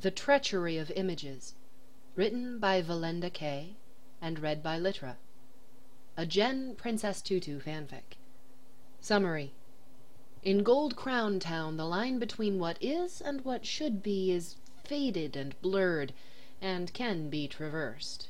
The Treachery of Images, written by Valenda Kay and read by Litra. A Jen Princess Tutu fanfic. Summary. In Gold Crown Town, the line between what is and what should be is faded and blurred, and can be traversed.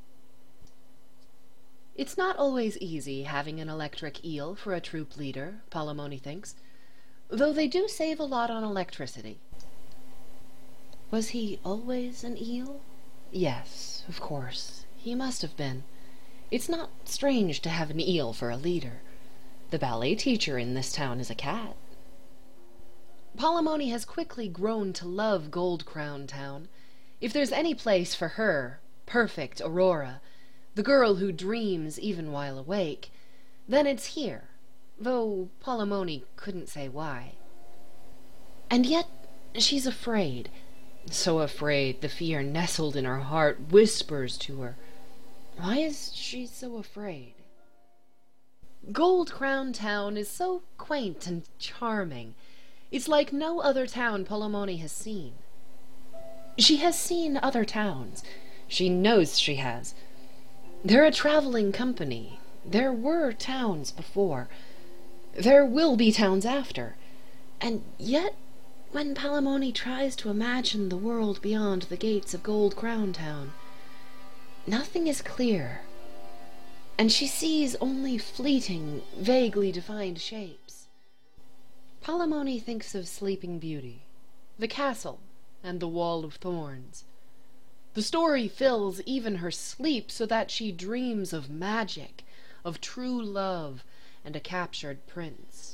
It's not always easy having an electric eel for a troop leader, Palamoni thinks, though they do save a lot on electricity. Was he always an eel? Yes, of course, he must have been. It's not strange to have an eel for a leader. The ballet teacher in this town is a cat. Palamoni has quickly grown to love Gold Crown Town. If there's any place for her, perfect Aurora, the girl who dreams even while awake, then it's here, though Palamoni couldn't say why. And yet she's afraid, so afraid the fear nestled in her heart whispers to her. Why is she so afraid? Gold Crown Town is so quaint and charming. It's like no other town Palamoni has seen. She has seen other towns. She knows she has. They're a traveling company. There were towns before. There will be towns after. And yet, when Palamoni tries to imagine the world beyond the gates of Gold Crown Town, nothing is clear, and she sees only fleeting, vaguely defined shapes. Palamoni thinks of Sleeping Beauty, the castle, and the Wall of Thorns. The story fills even her sleep so that she dreams of magic, of true love, and a captured prince.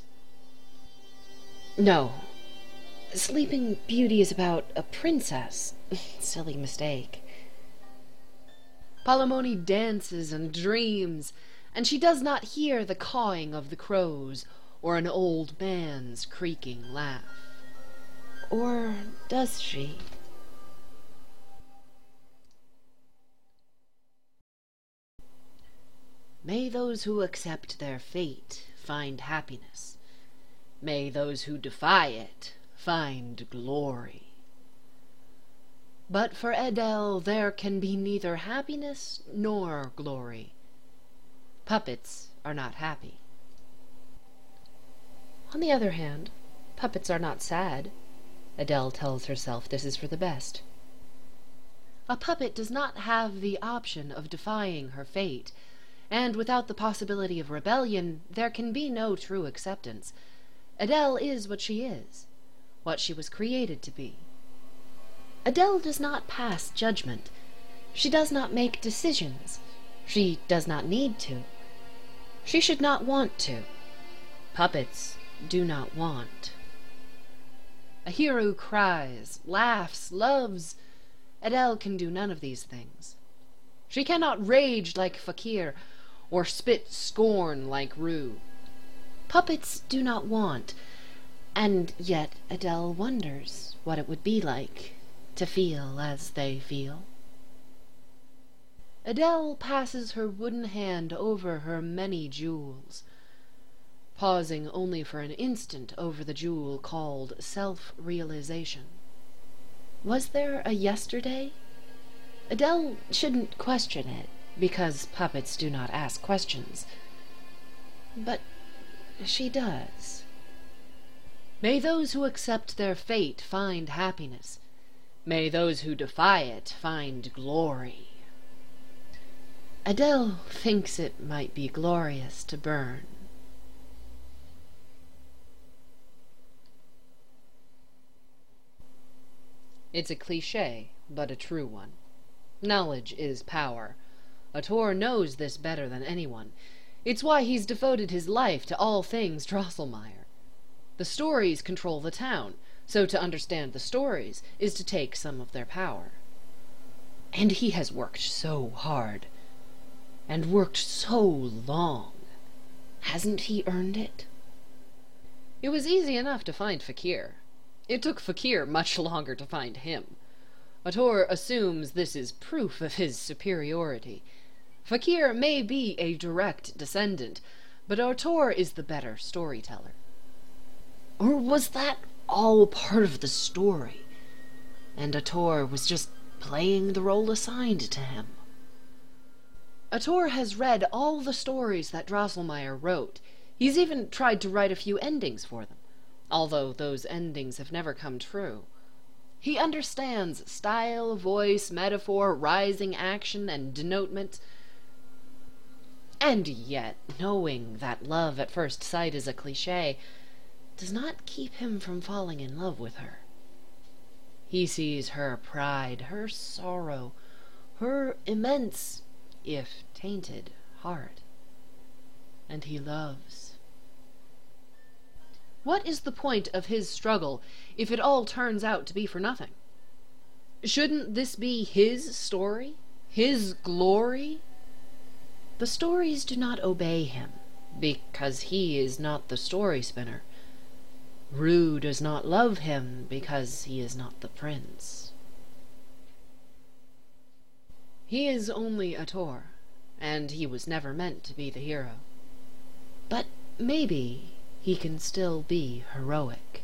No, Sleeping Beauty is about a princess. Silly mistake. Palamoni dances and dreams, and she does not hear the cawing of the crows or an old man's creaking laugh. Or does she? May those who accept their fate find happiness. May those who defy it find glory. But for Edel there can be neither happiness nor glory. Puppets are not happy. On the other hand, puppets are not sad. Edel tells herself this is for the best. A puppet does not have the option of defying her fate, and without the possibility of rebellion, there can be no true acceptance. Edel is what she is, what she was created to be. Edel does not pass judgment. She does not make decisions. She does not need to. She should not want to. Puppets do not want. A hero cries, laughs, loves. Edel can do none of these things. She cannot rage like Fakir, or spit scorn like Rue. Puppets do not want, and yet Edel wonders what it would be like to feel as they feel. Edel passes her wooden hand over her many jewels, pausing only for an instant over the jewel called self-realization. Was there a yesterday? Edel shouldn't question it, because puppets do not ask questions. But she does. May those who accept their fate find happiness. May those who defy it find glory. Edel thinks it might be glorious to burn. It's a cliché, but a true one. Knowledge is power. Ator knows this better than anyone. It's why he's devoted his life to all things Drosselmeyer. The stories control the town, so to understand the stories is to take some of their power. And he has worked so hard, and worked so long. Hasn't he earned it? It was easy enough to find Fakir. It took Fakir much longer to find him. Ator assumes this is proof of his superiority. Fakir may be a direct descendant, but Ator is the better storyteller. Or was that all part of the story? and Ator was just playing the role assigned to him. Ator has read all the stories that Drosselmeyer wrote. He's even tried to write a few endings for them, although those endings have never come true. He understands style, voice, metaphor, rising action, and denotement. And yet, knowing that love at first sight is a cliché does not keep him from falling in love with her. He sees her pride, her sorrow, her immense, if tainted, heart, and he loves. What is the point of his struggle if it all turns out to be for nothing? Shouldn't this be his story? His glory? The stories do not obey him, because he is not the story spinner. Rue does not love him, because he is not the prince. He is only Ator, and he was never meant to be the hero. But maybe he can still be heroic.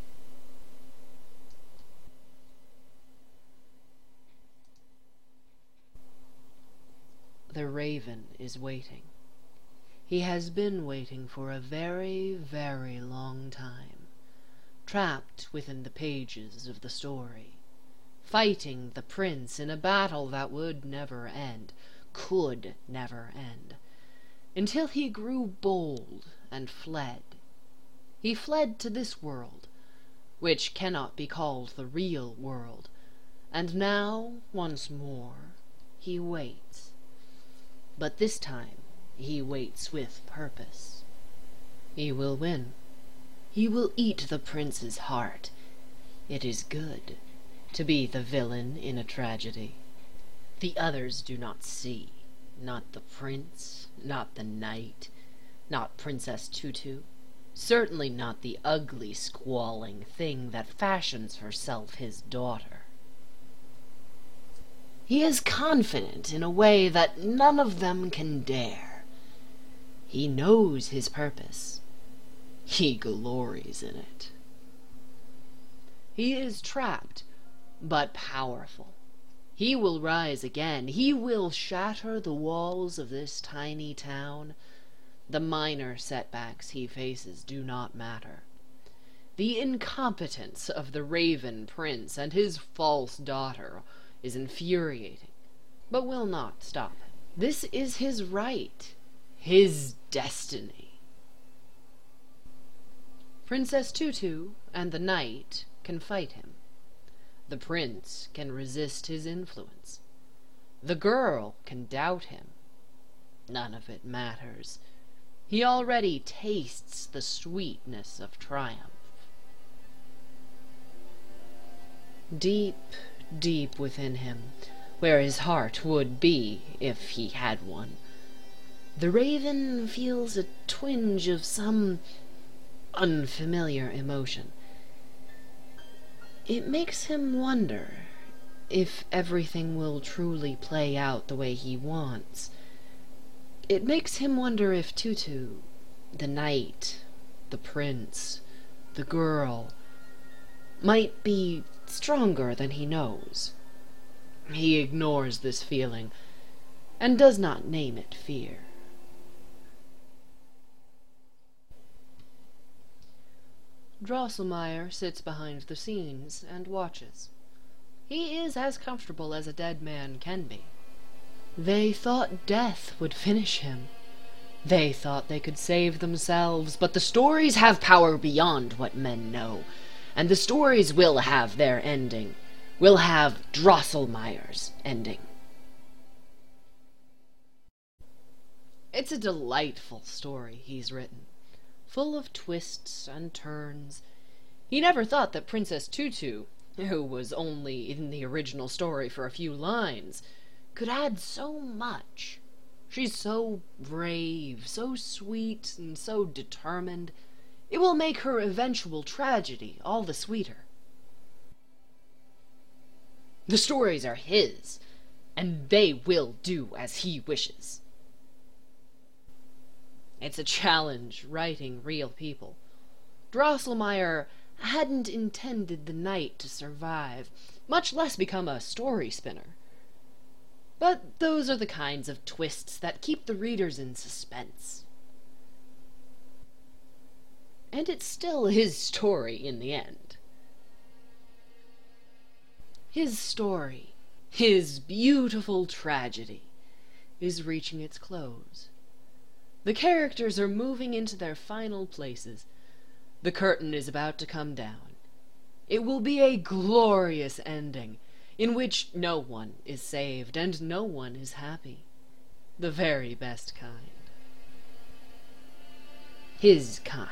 The raven is waiting. He has been waiting for a very, very long time, trapped within the pages of the story, fighting the prince in a battle that would never end, could never end, until he grew bold and fled. He fled to this world, which cannot be called the real world, and now, once more, he waits. But this time, he waits with purpose. He will win. He will eat the prince's heart. It is good to be the villain in a tragedy. The others do not see. Not the prince, not the knight, not Princess Tutu. Certainly not the ugly, squalling thing that fashions herself his daughter. He is confident in a way that none of them can dare. He knows his purpose. He glories in it. He is trapped, but powerful. He will rise again. He will shatter the walls of this tiny town. The minor setbacks he faces do not matter. The incompetence of the Raven Prince and his false daughter is infuriating, but will not stop him. This is his right, his destiny. Princess Tutu and the knight can fight him. The prince can resist his influence. The girl can doubt him. None of it matters. He already tastes the sweetness of triumph. Deep, deep within him, where his heart would be if he had one, the raven feels a twinge of some unfamiliar emotion. It makes him wonder if everything will truly play out the way he wants. It makes him wonder if Tutu, the knight, the prince, the girl, might be stronger than he knows. He ignores this feeling and does not name it fear. Drosselmeyer sits behind the scenes and watches. He is as comfortable as a dead man can be. They thought death would finish him. They thought they could save themselves, but the stories have power beyond what men know, and the stories will have their ending. Will have Drosselmeyer's ending. It's a delightful story he's written, full of twists and turns. He never thought that Princess Tutu, who was only in the original story for a few lines, could add so much. She's so brave, so sweet, and so determined. It will make her eventual tragedy all the sweeter. The stories are his, and they will do as he wishes. It's a challenge writing real people. Drosselmeyer hadn't intended the night to survive, much less become a story spinner. But those are the kinds of twists that keep the readers in suspense. And it's still his story in the end. His story, his beautiful tragedy, is reaching its close. The characters are moving into their final places. The curtain is about to come down. It will be a glorious ending, in which no one is saved and no one is happy. The very best kind. His kind.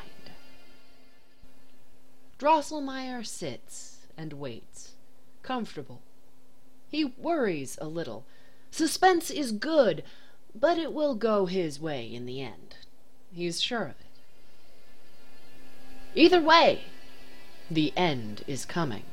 Drosselmeyer sits and waits, comfortable. He worries a little. Suspense is good, but it will go his way in the end. He's sure of it. Either way, the end is coming.